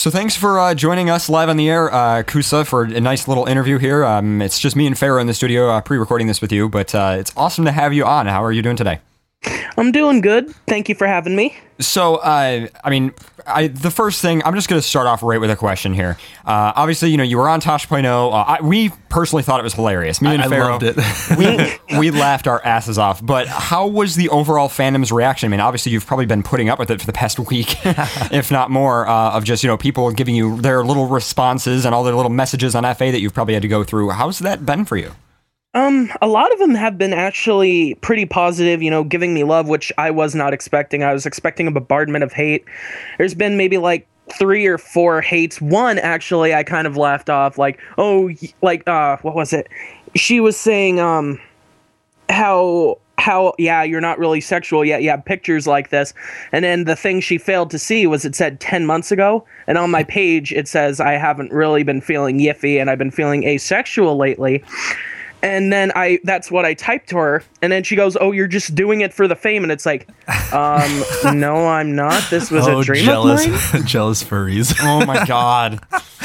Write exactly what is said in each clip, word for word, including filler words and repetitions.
So thanks for uh, joining us live on the air, uh, Kusa, for a nice little interview here. Um, it's just me and Pharaoh in the studio uh, pre-recording this with you, but uh, it's awesome to have you on. How are you doing today? I'm doing good. Thank you for having me. So, uh, I mean, I, the first thing, I'm just going to start off right with a question here. Uh, obviously, you know, you were on Tosh point oh. Uh, I, we personally thought it was hilarious. Me and I, Pharaoh, I loved it. we, we laughed our asses off. But how was the overall fandom's reaction? I mean, obviously, you've probably been putting up with it for the past week, if not more, uh, of just, you know, people giving you their little responses and all their little messages on F A that you've probably had to go through. How's that been for you? Um, a lot of them have been actually pretty positive, you know, giving me love, which I was not expecting. I was expecting a bombardment of hate. There's been maybe like three or four hates. One, actually, I kind of laughed off, like, oh, like, uh, what was it? She was saying, um, how, how, yeah, you're not really sexual yet. You have pictures like this. And then the thing she failed to see was it said ten months ago. And on my page, it says, I haven't really been feeling yiffy and I've been feeling asexual lately. And then I, that's what I typed to her. And then she goes, oh, you're just doing it for the fame. And it's like, um, no, I'm not. This was oh, a dream jealous, of mine. jealous furries. Oh my God.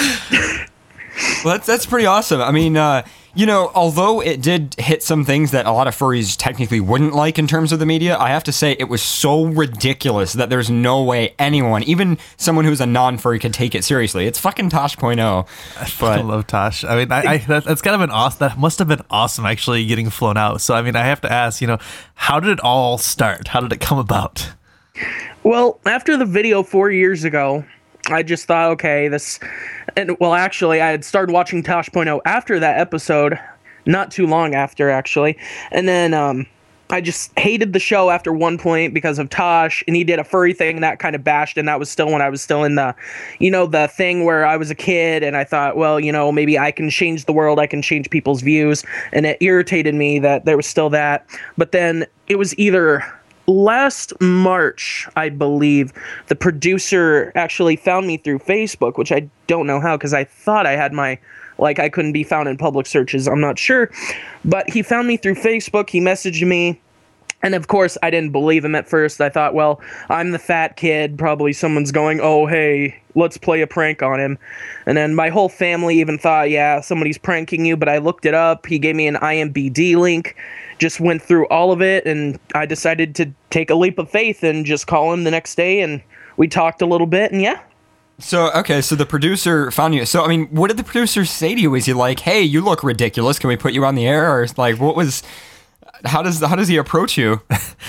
Well, that's, that's pretty awesome. I mean, uh, you know, although it did hit some things that a lot of furries technically wouldn't like in terms of the media, I have to say it was so ridiculous that there's no way anyone, even someone who's a non-furry, could take it seriously. It's fucking Tosh point oh. I fucking love Tosh. I mean, I, I that, that's kind of an awesome, that must have been awesome actually getting flown out. So, I mean, I have to ask, you know, how did it all start? How did it come about? Well, after the video four years ago, I just thought, okay, this, and well, actually, I had started watching Tosh point oh after that episode, not too long after, actually, and then um, I just hated the show after one point because of Tosh, and he did a furry thing that kind of bashed, and that was still when I was still in the, you know, the thing where I was a kid, and I thought, well, you know, maybe I can change the world, I can change people's views, and it irritated me that there was still that, but then it was either last March, I believe, the producer actually found me through Facebook, which I don't know how, because I thought I had my, like, I couldn't be found in public searches. I'm not sure. But he found me through Facebook. He messaged me. And of course, I didn't believe him at first. I thought, well, I'm the fat kid. Probably someone's going, oh, hey, let's play a prank on him. And then my whole family even thought, yeah, somebody's pranking you. But I looked it up. He gave me an I M B D link. Just went through all of it, and I decided to take a leap of faith and just call him the next day, and we talked a little bit, and yeah. So, okay, so the producer found you. So, I mean, what did the producer say to you? Was he like, hey, you look ridiculous, can we put you on the air? Or, like, what was, how does, how does he approach you?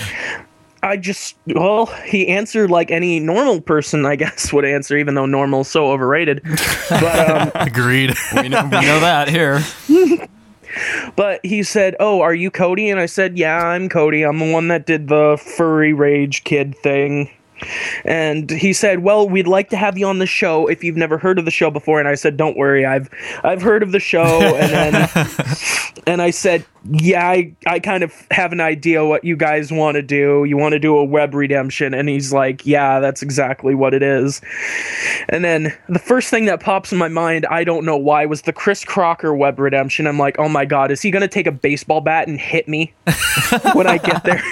I just, well, he answered like any normal person, I guess, would answer, even though normal's so overrated. But, um, Agreed. we, know, we know that here. But he said, oh, are you Cody? And I said, yeah, I'm Cody. I'm the one that did the furry rage kid thing. And he said, well, we'd like to have you on the show if you've never heard of the show before. And I said, don't worry, I've I've heard of the show. And then and I said, yeah, I, I kind of have an idea what you guys want to do. You want to do a web redemption. And he's like, yeah, that's exactly what it is. And then the first thing that pops in my mind, I don't know why, was the Chris Crocker web redemption. I'm like, oh my God, is he going to take a baseball bat and hit me when I get there?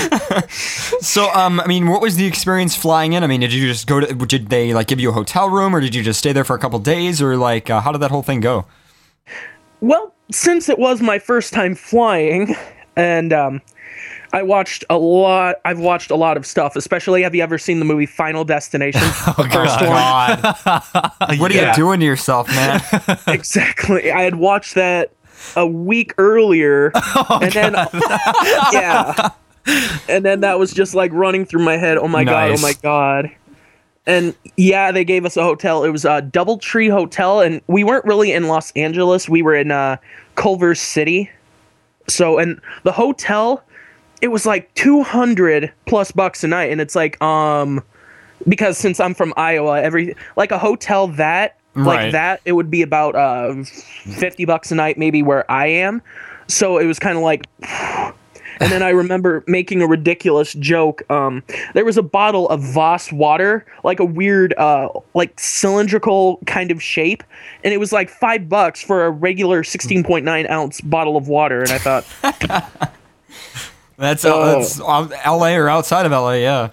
So, um, I mean, what was the experience flying in? I mean, did you just go to, did they like give you a hotel room, or did you just stay there for a couple days, or like, uh, how did that whole thing go? Well, since it was my first time flying, and um, I watched a lot, I've watched a lot of stuff, especially, have you ever seen the movie Final Destination? Oh, first God. What are yeah. you doing to yourself, man? Exactly. I had watched that a week earlier, Oh, and then, yeah. And then that was just like running through my head. Oh my God, oh my God. And yeah, they gave us a hotel. It was a Doubletree Hotel, and we weren't really in Los Angeles. We were in uh, Culver City. So, and the hotel, it was like two hundred plus bucks a night. And it's like, um, because since I'm from Iowa, every, like a hotel that, Right. like that, it would be about uh, fifty bucks a night, maybe where I am. So it was kind of like, and then I remember making a ridiculous joke. Um, there was a bottle of Voss water, like a weird, uh, like cylindrical kind of shape, and it was like five bucks for a regular sixteen point nine ounce bottle of water. And I thought, that's, uh, that's L A or outside of L A, yeah.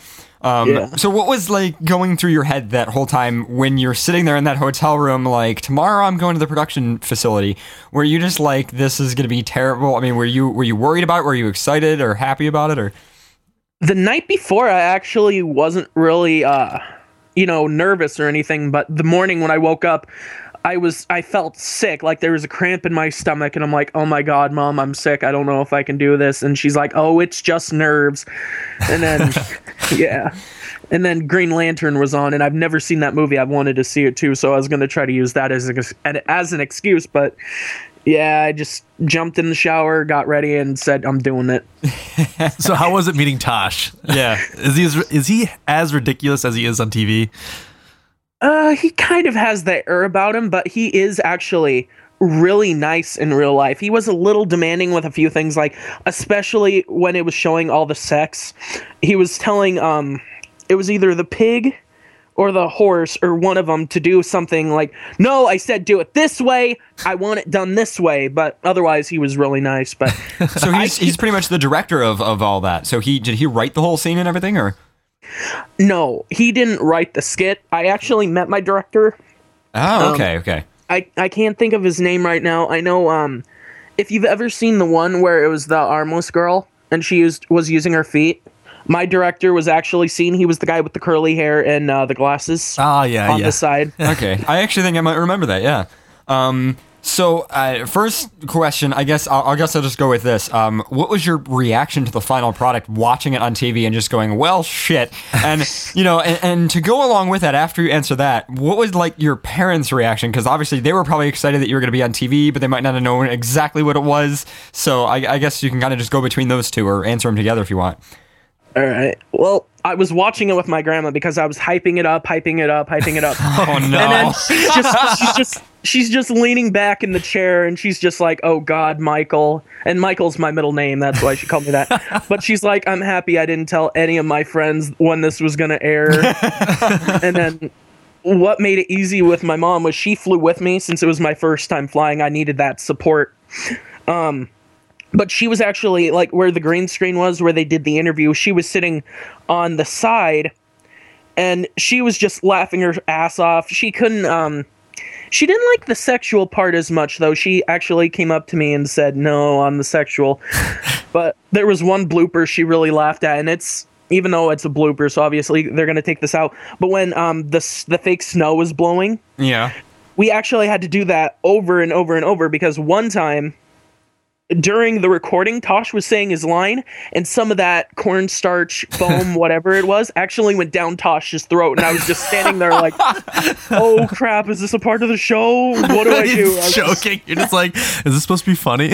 Um, Yeah. So what was like going through your head that whole time when you're sitting there in that hotel room, like, tomorrow I'm going to the production facility? Were you just like, this is going to be terrible? I mean, were you were you worried about it? Were you excited or happy about it? Or The night before, I actually wasn't really, uh, you know, nervous or anything. But the morning when I woke up, I was, I felt sick. Like there was a cramp in my stomach, and I'm like, oh my God, Mom, I'm sick. I don't know if I can do this. And she's like, oh, it's just nerves. And then, yeah. And then Green Lantern was on, and I've never seen that movie. I've wanted to see it too. So I was going to try to use that as, a, as an excuse. But yeah, I just jumped in the shower, got ready, and said, I'm doing it. So how was it meeting Tosh? yeah, Is he as, is he as ridiculous as he is on T V? Uh, he kind of has that air about him, but he is actually really nice in real life. He was a little demanding with a few things, like especially when it was showing all the sex. He was telling um, it was either the pig or the horse or one of them to do something like, no, I said do it this way. I want it done this way. But otherwise, he was really nice. But so he's he's pretty much the director of of all that. So he did he write the whole scene and everything, or? No, he didn't write the skit. I actually met my director. Oh, okay, um, okay. I, I can't think of his name right now. I know um, if you've ever seen the one where it was the armless girl and she used, was using her feet, my director was actually seen. He was the guy with the curly hair and uh, the glasses. Oh, yeah, on yeah. the side. Okay, I actually think I might remember that. Yeah. Um. So, uh, first question, I guess I'll, I guess I'll just go with this. Um, what was your reaction to the final product, watching it on T V and just going, well, shit? And, you know, and, and to go along with that, after you answer that, what was, like, your parents' reaction? Because obviously they were probably excited that you were going to be on T V, but they might not have known exactly what it was. So I, I guess you can kind of just go between those two or answer them together if you want. All right. Well, I was watching it with my grandma because I was hyping it up, hyping it up, hyping it up. Oh, no. And then she's just, she's just, she's just leaning back in the chair, and she's just like, oh, God, Michael. And Michael's my middle name. That's why she called me that. But she's like, I'm happy I didn't tell any of my friends when this was going to air. And then what made it easy with my mom was she flew with me since it was my first time flying. I needed that support. Um... But she was actually, like, where the green screen was, where they did the interview, she was sitting on the side, and she was just laughing her ass off. She couldn't, um, she didn't like the sexual part as much, though. She actually came up to me and said, no, on the sexual. But there was one blooper she really laughed at, and it's, even though it's a blooper, so obviously they're going to take this out. But when um the the fake snow was blowing, yeah, we actually had to do that over and over and over, because one time, during the recording, Tosh was saying his line, and some of that cornstarch foam, whatever it was, actually went down Tosh's throat, and I was just standing there like, oh crap, is this a part of the show? What do I do? I joking. You're just like, is this supposed to be funny?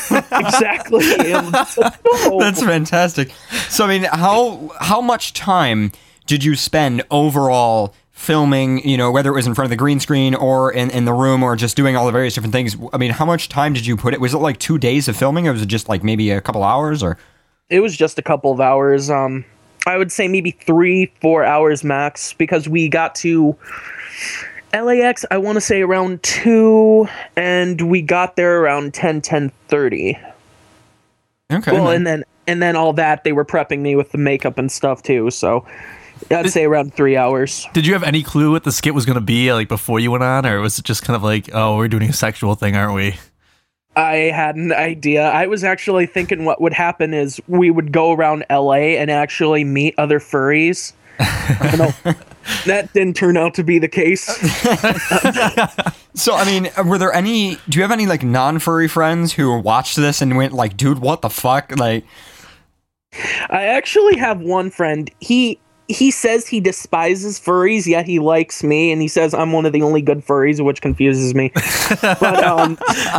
Exactly. And so, no. That's fantastic. So, I mean, how how much time did you spend overall filming, you know, whether it was in front of the green screen or in, in the room or just doing all the various different things? I mean, how much time did you put it? Was it like two days of filming, or was it just like maybe a couple hours? Or it was just a couple of hours. Um, I would say maybe three, four hours max, because we got to L A X, I want to say around two, and we got there around ten, ten thirty. Okay. Well, man. and then and then all that, they were prepping me with the makeup and stuff too, so I'd say around three hours. Did you have any clue what the skit was going to be, like, before you went on, or was it just kind of like, oh, we're doing a sexual thing, aren't we? I had an idea. I was actually thinking what would happen is we would go around L A and actually meet other furries. I know that didn't turn out to be the case. So, I mean, were there any, do you have any, like, non-furry friends who watched this and went, like, dude, what the fuck? Like, I actually have one friend. He... He says he despises furries, yet he likes me, and he says I'm one of the only good furries, which confuses me. But um,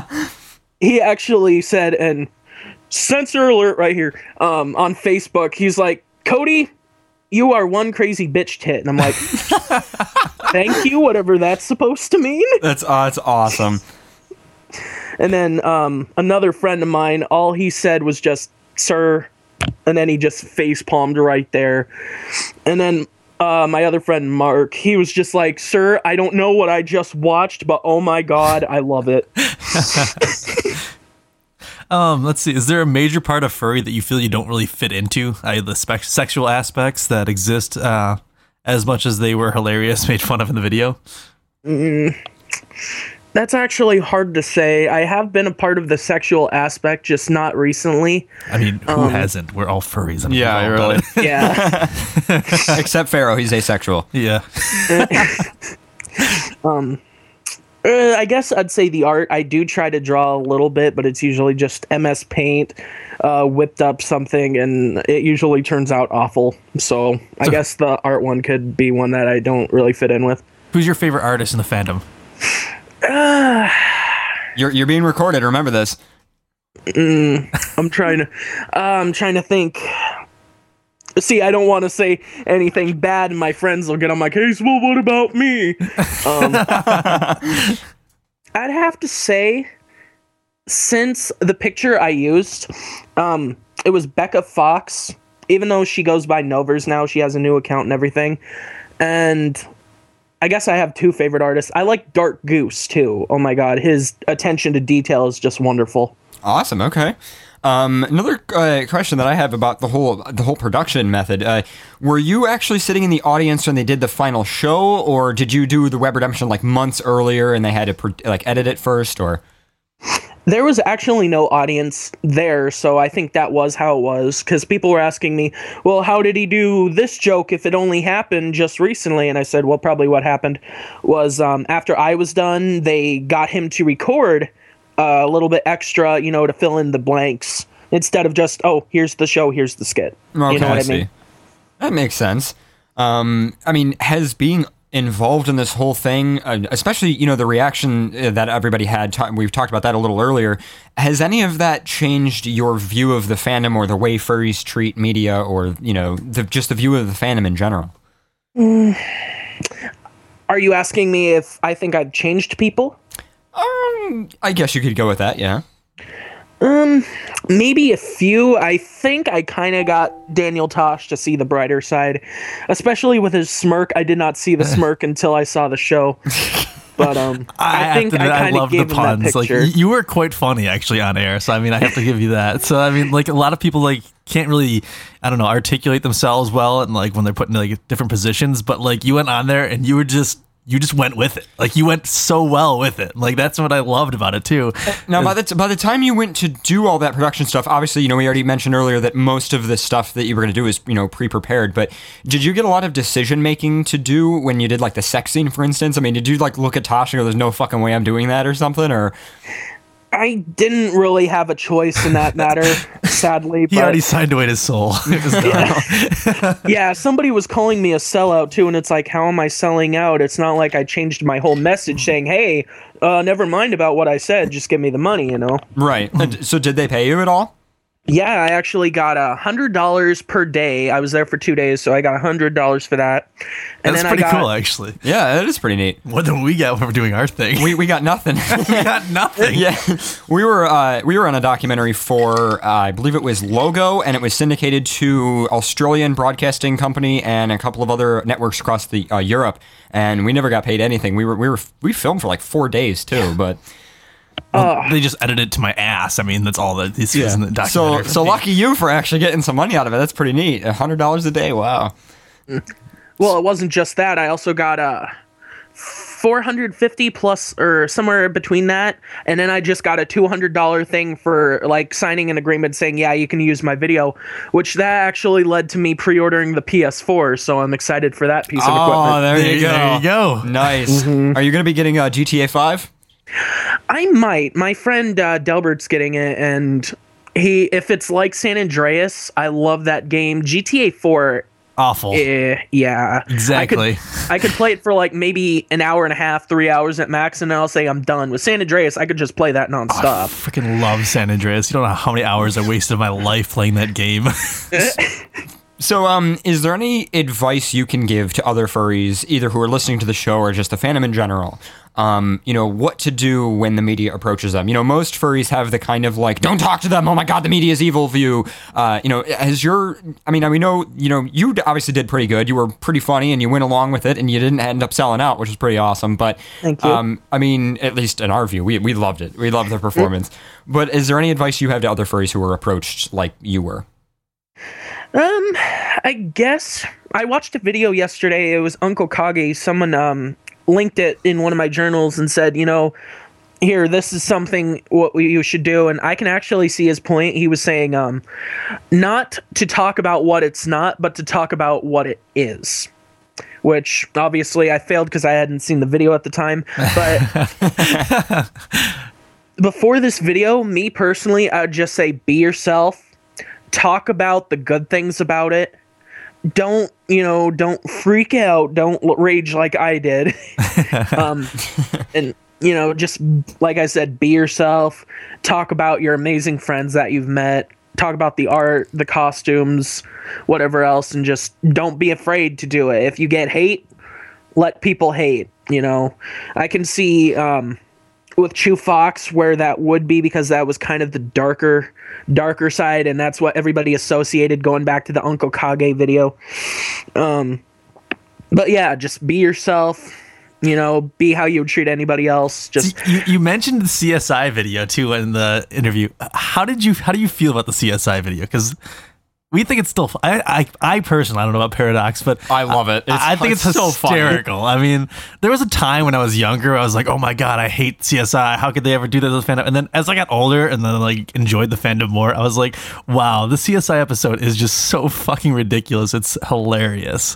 he actually said, and censor alert right here, um, on Facebook, he's like, Cody, you are one crazy bitch tit. And I'm like, thank you, whatever that's supposed to mean. That's, uh, that's awesome. And then um, another friend of mine, all he said was just, sir, and then he just face palmed right there. And then uh, my other friend, Mark, he was just like, sir, I don't know what I just watched, but oh my God, I love it. Um, let's see. Is there a major part of furry that you feel you don't really fit into? Uh, the spec- sexual aspects that exist uh, as much as they were hilarious, made fun of in the video? Mm, that's actually hard to say. I have been a part of the sexual aspect, just not recently. I mean, who Um, hasn't? We're all furries. I mean, Yeah, we've all really. done it. Yeah. Except Pharaoh, he's asexual. Yeah. um, uh, I guess I'd say the art. I do try to draw a little bit, but it's usually just M S Paint, uh, whipped up something, and it usually turns out awful. So I So- guess the art one could be one that I don't really fit in with. Who's your favorite artist in the fandom? Uh, You're you're being recorded. Remember this. mm, I'm trying to. Uh, I'm trying to think. See, I don't want to say anything bad, and my friends will get on my case. Well, what about me? Um, I'd have to say, since the picture I used, um, it was Becca Fox. Even though she goes by Novers now, she has a new account and everything. And I guess I have two favorite artists. I like Dark Goose too. Oh my god, his attention to detail is just wonderful. Awesome. Okay. Um, another uh, question that I have about the whole the whole production method. Uh, were you actually sitting in the audience when they did the final show, or did you do the Web Redemption like months earlier and they had to pro- like edit it first? Or There was actually no audience there, so I think that was how it was, because people were asking me, well, how did he do this joke if it only happened just recently? And I said, well, probably what happened was um, after I was done, they got him to record uh, a little bit extra, you know, to fill in the blanks, instead of just, oh, here's the show, here's the skit. okay, You know what I I see. mean? That makes sense. Um, I mean, has being involved in this whole thing, uh, especially you know the reaction uh, that everybody had, ta- we've talked about that a little earlier, has any of that changed your view of the fandom or the way furries treat media, or you know the, just the view of the fandom in general? Mm. Are you asking me if I think I've changed people? Um, I guess you could go with that, yeah. Um, maybe a few. I think I kind of got Daniel Tosh to see the brighter side, especially with his smirk. I did not see the smirk until I saw the show. But um, I, I think I kind of gave him that Like picture. y- you were quite funny actually on air, so I mean I have to give you that. So I mean, like a lot of people like can't really, I don't know, articulate themselves well, and like when they're put in like different positions. But like you went on there and you were just. You just went with it. Like you went so well with it. Like that's what I loved about it too. Now, by the t- by the time you went to do all that production stuff, obviously, you know, we already mentioned earlier that most of the stuff that you were going to do is, you know, pre-prepared. But did you get a lot of decision making to do when you did like the sex scene, for instance? I mean, did you like look at Tasha and go, "There's no fucking way I'm doing that" or something? Or I didn't really have a choice in that matter, sadly. He but already signed away his soul. It was done. yeah, somebody was calling me a sellout too, and it's like, how am I selling out? It's not like I changed my whole message saying, hey, uh, never mind about what I said, just give me the money, you know? right? And so, did they pay you at all? Yeah, I actually got a hundred dollars per day. I was there for two days, so I got a hundred dollars for that. And That's then pretty I got, cool, actually. Yeah, that is pretty neat. More than we got when we're doing our thing. We we got nothing. we got nothing. Yeah, we were uh, we were on a documentary for uh, I believe it was Logo, and it was syndicated to Australian Broadcasting Company and a couple of other networks across the uh, Europe, and we never got paid anything. We were we were we filmed for like four days too, but Well, they just edited it to my ass. I mean, that's all that this is in the so documentary. so lucky you for actually getting some money out of it. That's pretty neat. A hundred dollars a day. Wow. well, it wasn't just that. I also got a four hundred fifty plus or somewhere between that, and then I just got a two hundred dollars thing for like signing an agreement saying, yeah, you can use my video, which that actually led to me pre-ordering the P S four, so I'm excited for that piece of Oh, equipment. there, There- you go. there you go. Nice. Are you going to be getting uh, G T A five? I might. My friend uh, Delbert's getting it, and he, if it's like San Andreas, I love that game. G T A four, Awful. eh, yeah, Exactly. I could, I could play it for like maybe an hour and a half, three hours at max, and then I'll say I'm done. With San Andreas, I could just play that I nonstop. freaking love San Andreas. You don't know how many hours I wasted my life playing that game. So, um, is there any advice you can give to other furries, either who are listening to the show or just the fandom in general, um, you know, what to do when the media approaches them. You know, most furries have the kind of like, don't talk to them, oh my god, the media is evil view. Uh, you know, has your, I mean, we know, you know, you obviously did pretty good. You were pretty funny and you went along with it and you didn't end up selling out, which is pretty awesome. But, Thank you. um, I mean, at least in our view, we, we loved it. We loved the performance. But is there any advice you have to other furries who were approached like you were? Um, I guess I watched a video yesterday. It was Uncle Kage. Someone um linked it in one of my journals and said, you know, here, this is something what we, you should do. And I can actually see his point. He was saying, um, not to talk about what it's not, but to talk about what it is. Which obviously I failed because I hadn't seen the video at the time. But before this video, me personally, I would just say, be yourself. Talk about the good things about it. Don't, you know, don't freak out. Don't rage like I did. um, and, you know, just like I said, be yourself. Talk about your amazing friends that you've met. Talk about the art, the costumes, whatever else, and just don't be afraid to do it. If you get hate, let people hate, you know. I can see um, with Chew Fox where that would be, because that was kind of the darker darker side, and that's what everybody associated going back to the Uncle Kage video. Um, but yeah, just be yourself, you know, be how you would treat anybody else. Just you, you mentioned the C S I video too in the interview. How did you how do you feel about the C S I video? Because we think it's still. I, I I personally, I don't know about Paradox, but I love it. It's, I think it's, it's so hysterical. funny. I mean, there was a time when I was younger, I was like, oh my god, I hate C S I. How could they ever do that to the fandom? And then as I got older and then like enjoyed the fandom more, I was like, wow, the C S I episode is just so fucking ridiculous. It's hilarious.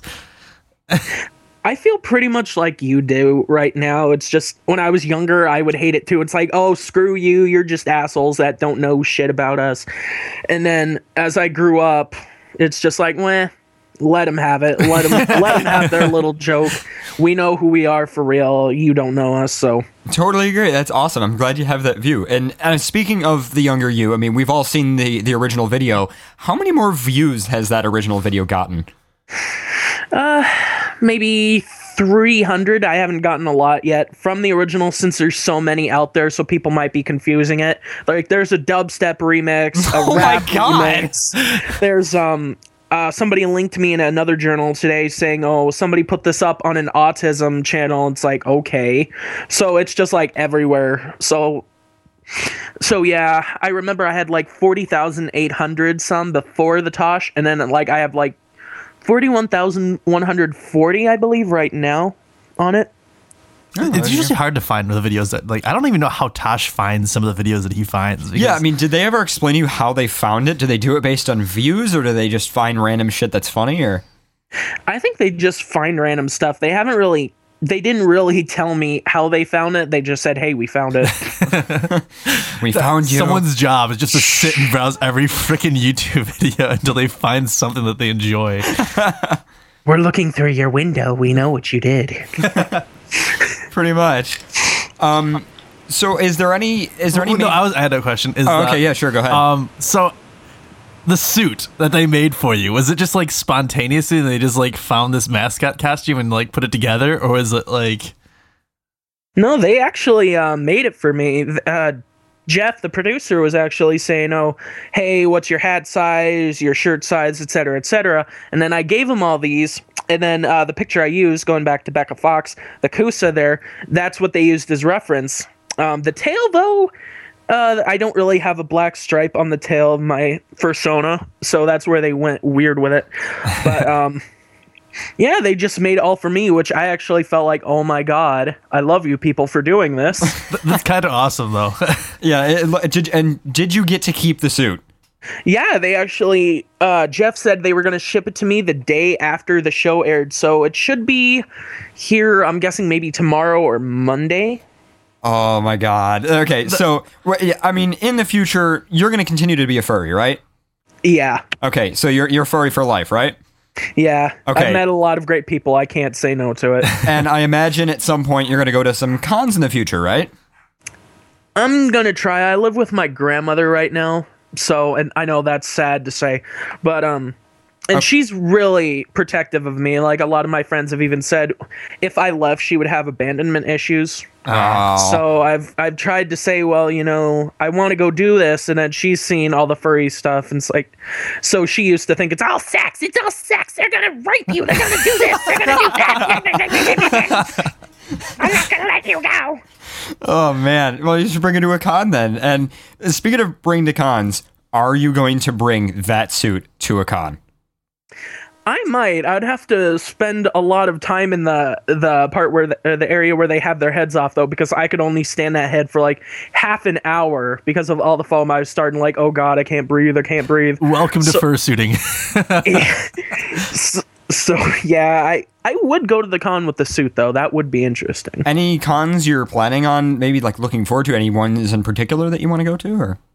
I feel pretty much like you do right now. It's just when I was younger, I would hate it too. It's like, oh, screw you. You're just assholes that don't know shit about us. And then as I grew up, it's just like, meh, let them have it. Let them, let them have their little joke. We know who we are for real. You don't know us, so. Totally agree. That's awesome. I'm glad you have that view. And uh, speaking of the younger you, I mean, we've all seen the, the original video. How many more views has that original video gotten? Uh, maybe three hundred. I haven't gotten a lot yet from the original, since there's so many out there, so people might be confusing it. Like, there's a dubstep remix, a Oh rap my God. remix. There's um uh somebody linked me in another journal today saying, oh, somebody put this up on an autism channel. It's like, okay. So it's just like everywhere. So So yeah, I remember I had like forty thousand eight hundred some before the Tosh, and then like I have like forty-one thousand one hundred forty, I believe, right now on it. It's usually hard to find the videos that, like, I don't even know how Tosh finds some of the videos that he finds. Yeah, I mean, did they ever explain to you how they found it? Do they do it based on views, or do they just find random shit that's funny? Or I think they just find random stuff. They haven't really, they didn't really tell me how they found it. They just said, hey, we found it. we found you. Someone's job is just to sit and browse every freaking YouTube video until they find something that they enjoy. We're looking through your window. We know what you did. Pretty much. Um, so is there any, is there any, Oh, no, I was, I had a question. Is oh, okay, that, yeah, sure, go ahead. Um, so the suit that they made for you, was it just like spontaneously they just like found this mascot costume and like put it together, or is it like? No, they actually uh, made it for me. Uh, Jeff, the producer, was actually saying, oh, hey, what's your hat size, your shirt size, et cetera, et cetera. And then I gave him all these. And then uh, the picture I used, going back to Becca Fox, the Kusa there, that's what they used as reference. Um, the tail, though, uh, I don't really have a black stripe on the tail of my fursona, so that's where they went weird with it. But um, yeah, they just made it all for me, which I actually felt like, oh my god, I love you people for doing this. That's kind of awesome, though. yeah, it, did, and did you get to keep the suit? Yeah, they actually, uh, Jeff said they were going to ship it to me the day after the show aired, so it should be here, I'm guessing maybe tomorrow or Monday. Oh my god. Okay, so, I mean, in the future, you're going to continue to be a furry, right? Yeah. Okay, so you're you're furry for life, right? Yeah. Okay. I've met a lot of great people. I can't say no to it. And I imagine at some point you're going to go to some cons in the future, right? I'm going to try. I live with my grandmother right now. So, and I know that's sad to say, but um, And she's really protective of me. Like, a lot of my friends have even said if I left, she would have abandonment issues. Oh. So I've I've tried to say, well, you know, I want to go do this, and then she's seen all the furry stuff, and it's like, so she used to think it's all sex, it's all sex. They're gonna rape you. They're gonna do this. They're gonna do that. I'm not gonna let you go. Oh man. Well, you should bring it to a con then. And speaking of bring to cons, are you going to bring that suit to a con? I might. I'd have to spend a lot of time in the the part where the, uh, the area where they have their heads off, though, because I could only stand that head for like half an hour because of all the foam. I was starting like, oh god, I can't breathe. I can't breathe. Welcome to so, fursuiting. so, so yeah, I I would go to the con with the suit though. That would be interesting. Any cons you're planning on? Maybe like looking forward to? Any ones in particular that you want to go to? Or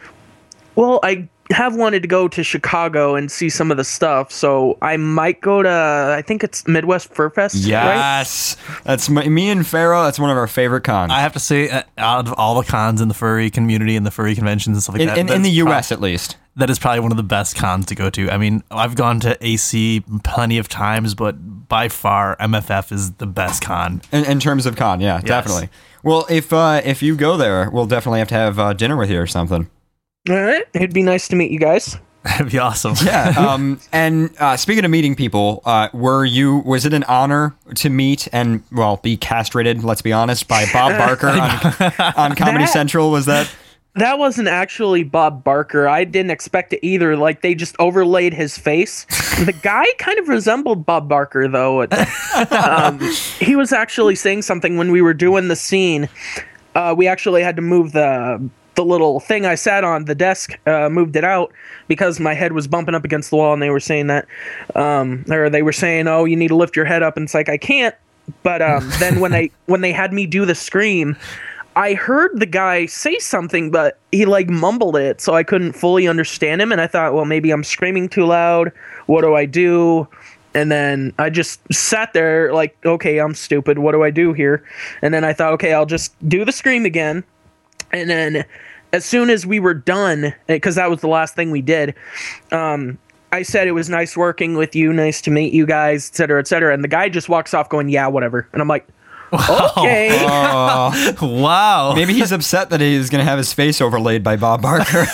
well, I have wanted to go to Chicago and see some of the stuff, so I might go to, I think it's Midwest Fur Fest, yes, right? That's my, me and Pharaoh. That's one of our favorite cons. I have to say, uh, out of all the cons in the furry community and the furry conventions and stuff like in, that, in, in the U S prob- at least, that is probably one of the best cons to go to. I mean, I've gone to A C plenty of times, but by far M F F is the best con in, in terms of con. Yeah, yes. Definitely. Well, if uh, if you go there, we'll definitely have to have uh, dinner with you or something. All right, it'd be nice to meet you guys. That'd be awesome. Yeah. Um, and uh, speaking of meeting people, uh, were you? Was it an honor to meet and well be castrated? Let's be honest, by Bob Barker on, on Comedy that, Central. Was that? That wasn't actually Bob Barker. I didn't expect it either. Like, they just overlaid his face. The guy kind of resembled Bob Barker, though. um, he was actually saying something when we were doing the scene. Uh, we actually had to move the. the little thing I sat on, the desk, uh, moved it out because my head was bumping up against the wall, and they were saying that, um, or they were saying, oh, you need to lift your head up, and it's like, I can't. But um, then when they when they had me do the scream, I heard the guy say something, but he like mumbled it, so I couldn't fully understand him, and I thought, well, maybe I'm screaming too loud. What do I do? And then I just sat there like, okay, I'm stupid. What do I do here? And then I thought, okay, I'll just do the scream again. And then as soon as we were done, because that was the last thing we did, um, I said it was nice working with you, nice to meet you guys, et cetera, et cetera. And the guy just walks off going, yeah, whatever. And I'm like, okay. Oh. Wow. Maybe he's upset that he's going to have his face overlaid by Bob Barker.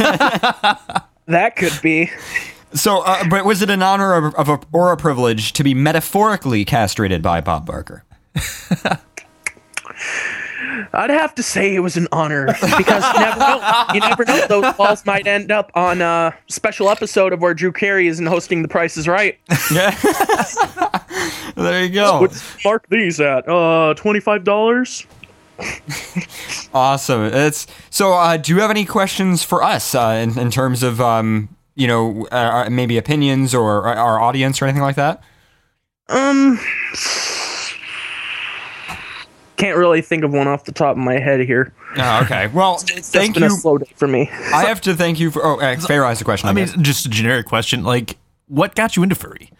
That could be. So, uh, but was it an honor of, of a, or a privilege to be metaphorically castrated by Bob Barker? I'd have to say it was an honor because you never know. You never know. Those balls might end up on a special episode of where Drew Carey isn't hosting The Price is Right. Yeah. There you go. What's mark these at? Uh, twenty-five dollars. Awesome. It's so. Uh, do you have any questions for us uh, in, in terms of um, you know, uh, maybe opinions or our audience or anything like that? Um. Can't really think of one off the top of my head here. Oh, okay. Well, it's thank been you. a slow day for me. I have to thank you for. Oh, uh, Pharaoh has a question. I, I mean, guess. just a generic question. Like, what got you into furry?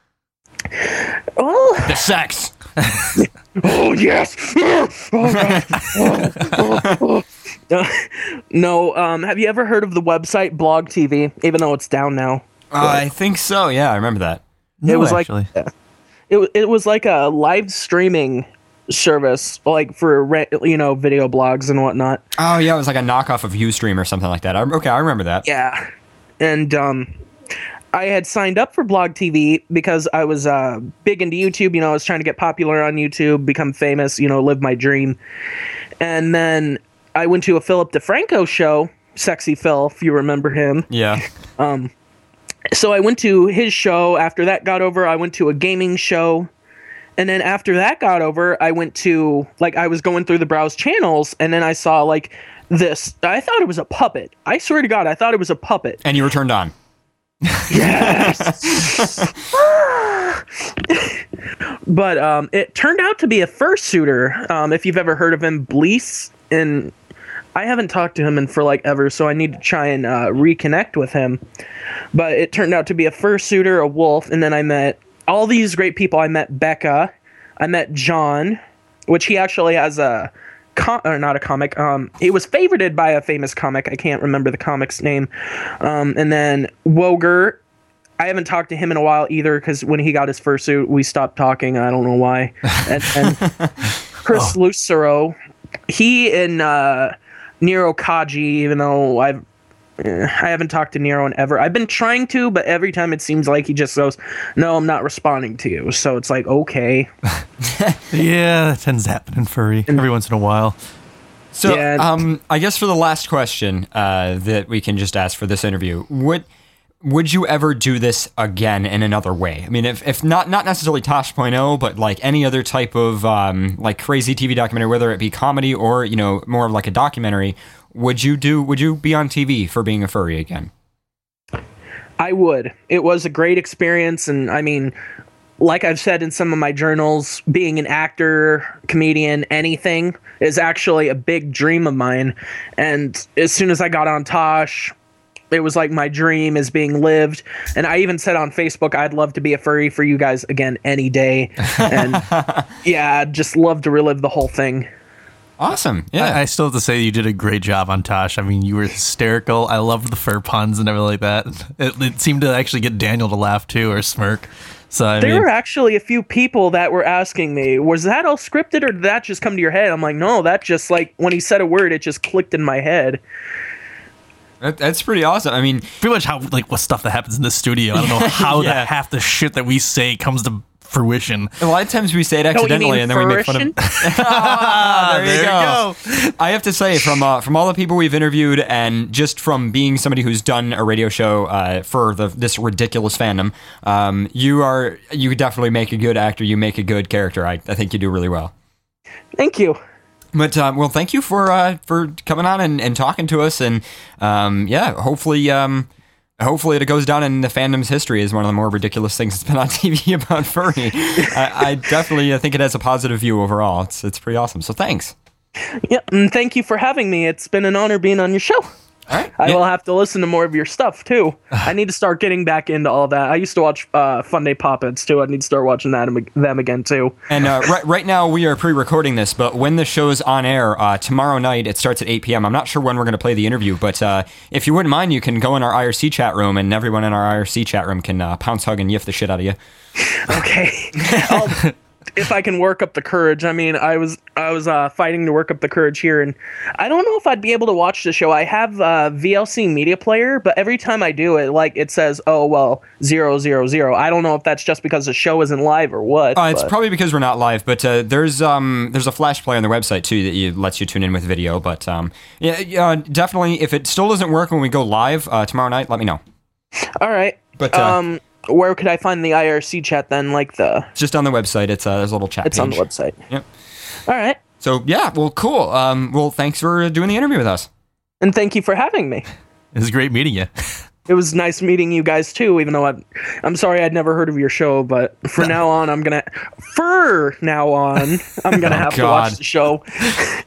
Oh, The sex. oh yes. Oh, God. Oh, oh, oh. Uh, no. Um. Have you ever heard of the website Blog T V? Even though it's down now. Uh, I think so. Yeah, I remember that. No, it was actually. like it. wa- It was like a live streaming service, like for re- you know video blogs and whatnot. Oh yeah, it was like a knockoff of Ustream or something like that. I, okay, I remember that. Yeah, and um, I had signed up for Blog T V because I was uh, big into YouTube. You know, I was trying to get popular on YouTube, become famous. You know, live my dream. And then I went to a Philip DeFranco show, Sexy Phil, if you remember him. Yeah. Um, so I went to his show. After that got over, I went to a gaming show. And then after that got over, I went to, like, I was going through the browse channels, and then I saw, like, this. I thought it was a puppet. I swear to God, I thought it was a puppet. And you were turned on. Yes! But um, it turned out to be a fursuiter. Um, if you've ever heard of him, Blease. And I haven't talked to him in for, like, ever, so I need to try and uh, reconnect with him. But it turned out to be a fursuiter, a wolf, and then I met all these great people. I met Becca. I met John, which he actually has a, com- or not a comic. Um, he was favorited by a famous comic. I can't remember the comic's name. Um, and then Woger, I haven't talked to him in a while either, because when he got his fursuit, we stopped talking. I don't know why. And, and Chris oh. Lucero, he and uh, Nero Kaji, even though I've I haven't talked to Nero in ever. I've been trying to, but every time it seems like he just goes, "No, I'm not responding to you." So it's like, okay. Yeah, that tends to happen in furry every once in a while. So, yeah. um, I guess for the last question uh, that we can just ask for this interview, would would you ever do this again in another way? I mean, if, if not not necessarily Tosh point oh, but like any other type of um, like crazy T V documentary, whether it be comedy or, you know, more of like a documentary, would you do? Would you be on T V for being a furry again? I would. It was a great experience, and I mean, like I've said in some of my journals, being an actor, comedian, anything is actually a big dream of mine. And as soon as I got on Tosh, it was like my dream is being lived. And I even said on Facebook, I'd love to be a furry for you guys again any day. And yeah, I'd just love to relive the whole thing. Awesome. Yeah. I, I still have to say you did a great job on Tosh. I mean, you were hysterical. I loved the fur puns and everything like that. It, it seemed to actually get Daniel to laugh too, or smirk. So I there mean, were actually a few people that were asking me, was that all scripted or did that just come to your head? I'm like, no, that just like when he said a word, it just clicked in my head. That, that's pretty awesome. I mean, pretty much how like what stuff that happens in the studio. I don't know how yeah. the half the shit that we say comes to fruition. A lot of times we say it accidentally, and then we make fun of. ah, there, there you, you go. go. I have to say, from uh, from all the people we've interviewed, and just from being somebody who's done a radio show uh, for the, this ridiculous fandom, um, you are you definitely make a good actor. You make a good character. I, I think you do really well. Thank you. But uh, well, thank you for uh, for coming on and, and talking to us, and um, yeah, hopefully. Um, Hopefully it goes down in the fandom's history as one of the more ridiculous things that's been on T V about furry. I, I definitely I think it has a positive view overall. It's it's pretty awesome. So thanks. Yeah, and thank you for having me. It's been an honor being on your show. All right. I yeah. will have to listen to more of your stuff, too. I need to start getting back into all that. I used to watch uh, Fun Day Pop-Its, too. I need to start watching that them again, too. And uh, right, right now, we are pre-recording this, but when the show's on air, uh, tomorrow night, it starts at eight p.m. I'm not sure when we're going to play the interview, but uh, if you wouldn't mind, you can go in our I R C chat room, and everyone in our I R C chat room can uh, pounce, hug, and yiff the shit out of you. Okay. I'll, if I can work up the courage. I mean, I was I was uh, fighting to work up the courage here, and I don't know if I'd be able to watch the show. I have uh, V L C Media Player, but every time I do it, like it says, "Oh well, zero zero zero." I don't know if that's just because the show isn't live or what. Uh, it's but. probably because we're not live, but uh, there's um there's a Flash player on the website too that you, lets you tune in with video. But um yeah, uh, definitely, if it still doesn't work when we go live uh, tomorrow night, let me know. All right. But uh, um. Where could I find the I R C chat then? Like the just on the website. It's uh, there's a little chat. It's page. on the website. Yep. All right. So yeah, well, cool. Um, well, thanks for doing the interview with us. And thank you for having me. It was great meeting you. It was nice meeting you guys too. Even though I, I'm sorry I'd never heard of your show, but for now on, I'm gonna for now on, I'm gonna Oh, have God. to watch the show.